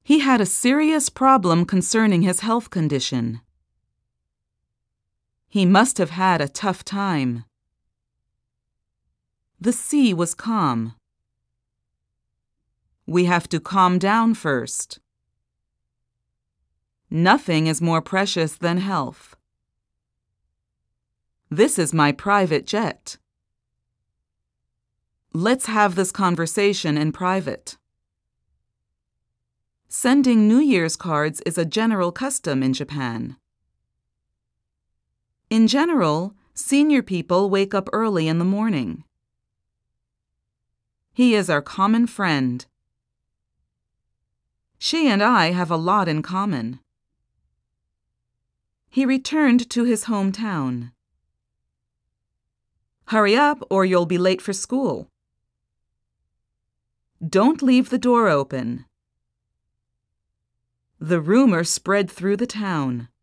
He had a serious problem concerning his health condition. He must have had a tough time. The sea was calm. We have to calm down first. Nothing is more precious than health. This is my private jet. Let's have this conversation in private. Sending New Year's cards is a general custom in Japan. In general, senior people wake up early in the morning. He is our common friend. She and I have a lot in common. He returned to his hometown. Hurry up or you'll be late for school. Don't leave the door open. The rumor spread through the town.